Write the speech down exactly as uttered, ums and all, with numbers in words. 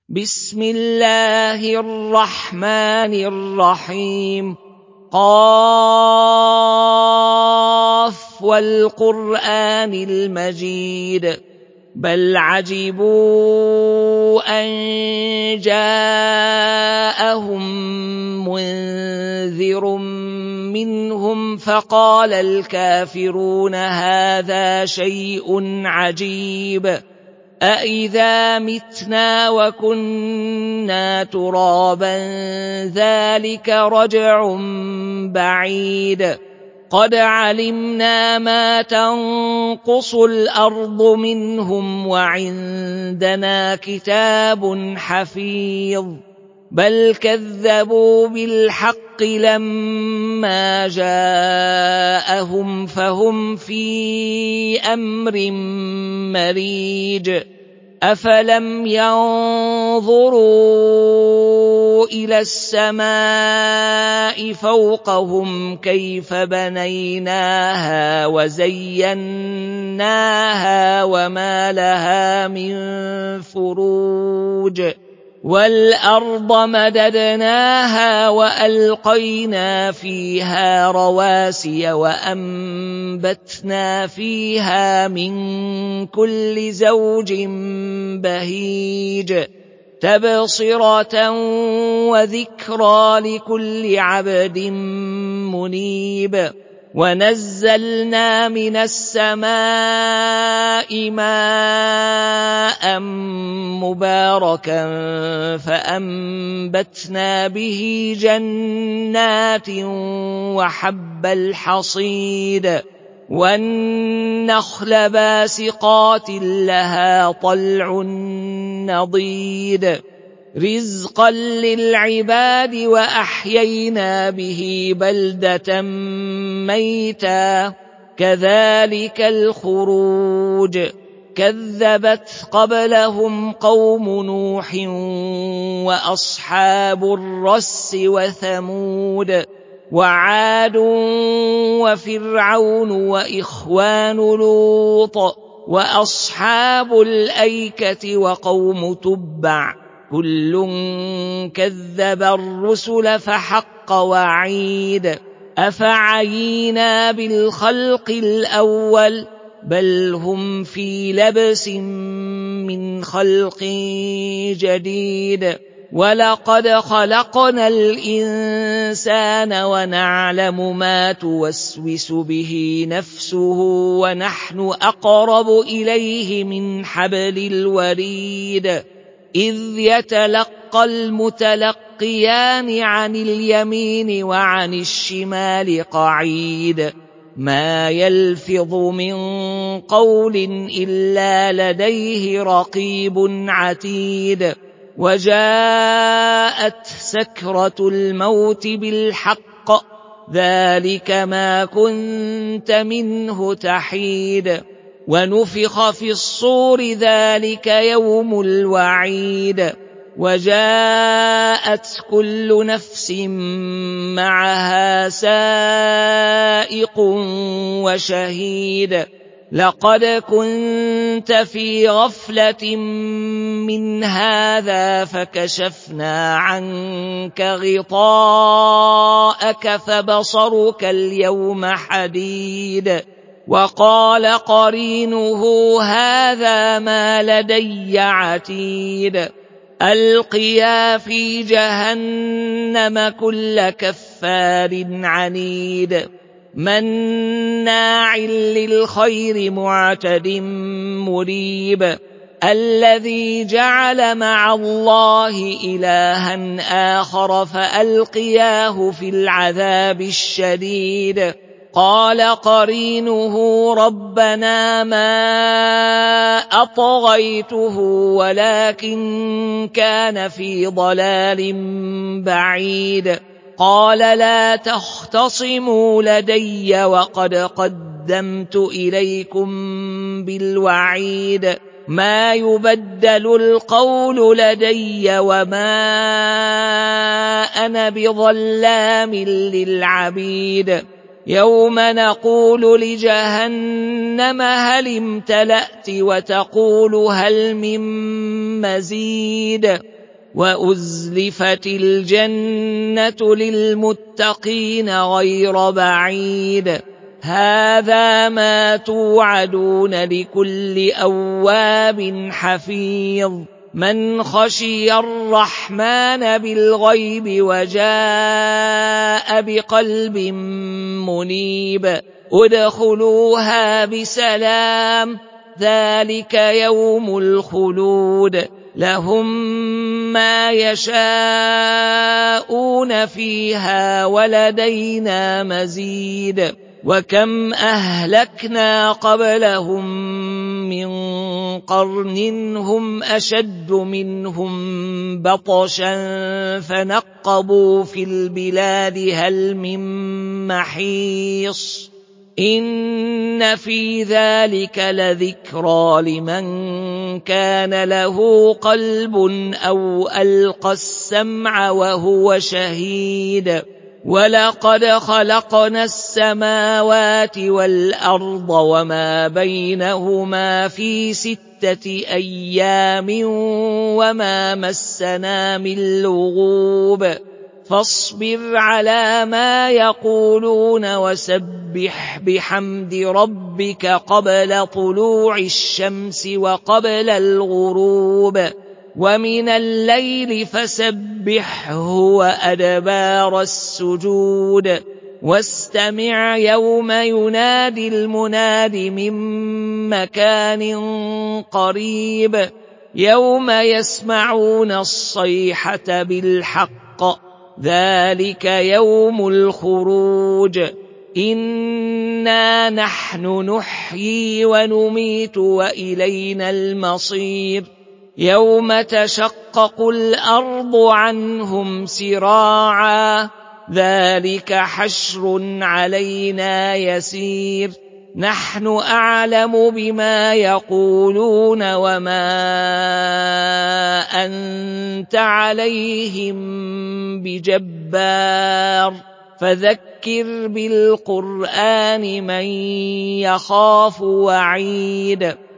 بسم الله الرحمن الرحيم. قاف والقرآن المجيد. بل عجبوا أن جاءهم منذر منهم فقال الكافرون هذا شيء عجيب أإذا متنا وكنا ترابا ذلك رجع بعيد قد علمنا ما تنقص الأرض منهم وعندنا كتاب حفيظ بل كذبوا بالحق لما جاءهم فهم في أمر مريج أفلم ينظروا إلى السماء فوقهم كيف بنيناها وزيناها وما لها من فروج والأرض مددناها وألقينا فيها رواسي وأنبتنا فيها من كل زوج بهيج تبصرة وذكرى لكل عبد منيب ونزلنا من السماء ماء مباركا فأنبتنا به جنات وحب الحصيد والنخل باسقات لها طلع نضيد رزقا للعباد وأحيينا به بلدة ميتا كذلك الخروج كذبت قبلهم قوم نوح وأصحاب الرس وثمود وعاد وفرعون وإخوان لوط وأصحاب الأيكة وقوم تبع كل كذب الرسل فحق وعيد أفعينا بالخلق الأول بل هم في لبس من خلق جديد ولقد خلقنا الإنسان ونعلم ما توسوس به نفسه ونحن أقرب إليه من حبل الوريد إذ يتلقى المتلقيان عن اليمين وعن الشمال قعيد ما يلفظ من قول إلا لديه رقيب عتيد وجاءت سكرة الموت بالحق ذلك ما كنت منه تحيد ونفخ في الصور ذلك يوم الوعيد وجاءت كل نفس معها سائق وشهيد لقد كنت في غفلة من هذا فكشفنا عنك غطاءك فبصرك اليوم حديد وقال قرينه هذا ما لدي عتيد ألقيا في جهنم كل كفار عنيد مناع للخير معتد مريب الذي جعل مع الله إلها آخر فألقياه في العذاب الشديد قال قرينه ربنا ما أطغيته ولكن كان في ضلال بعيد قال لا تختصموا لدي وقد قدمت إليكم بالوعيد ما يبدل القول لدي وما أنا بظلام للعبيد يوم نقول لجهنم هل امتلأت وتقول هل من مزيد وأزلفت الجنة للمتقين غير بعيد هذا ما توعدون لكل أواب حفيظ من خشي الرحمن بالغيب وجاء بقلب منيب ادخلوها بسلام ذلك يوم الخلود لهم ما يشاءون فيها ولدينا مزيد وكم أهلكنا قبلهم من قرن هم أشد منهم بطشا فنقبوا في البلاد هل من محيص إن في ذلك لذكرى لمن كان له قلب أو ألقى السمع وهو شهيد ولقد خلقنا السماوات والأرض وما بينهما في ستة أيام وما مسنا من لغوب فاصبر على ما يقولون وسبح بحمد ربك قبل طلوع الشمس وقبل الغروب ومن الليل فسبحه وأدبار السجود واستمع يوم ينادي المناد من مكان قريب يوم يسمعون الصيحة بالحق ذلك يوم الخروج إنا نحن نحيي ونميت وإلينا المصير يوم تشقق الأرض عنهم سراعا ذلك حشر علينا يسير نحن أعلم بما يقولون وما أنت عليهم بجبار فذكر بالقرآن من يخاف وعيد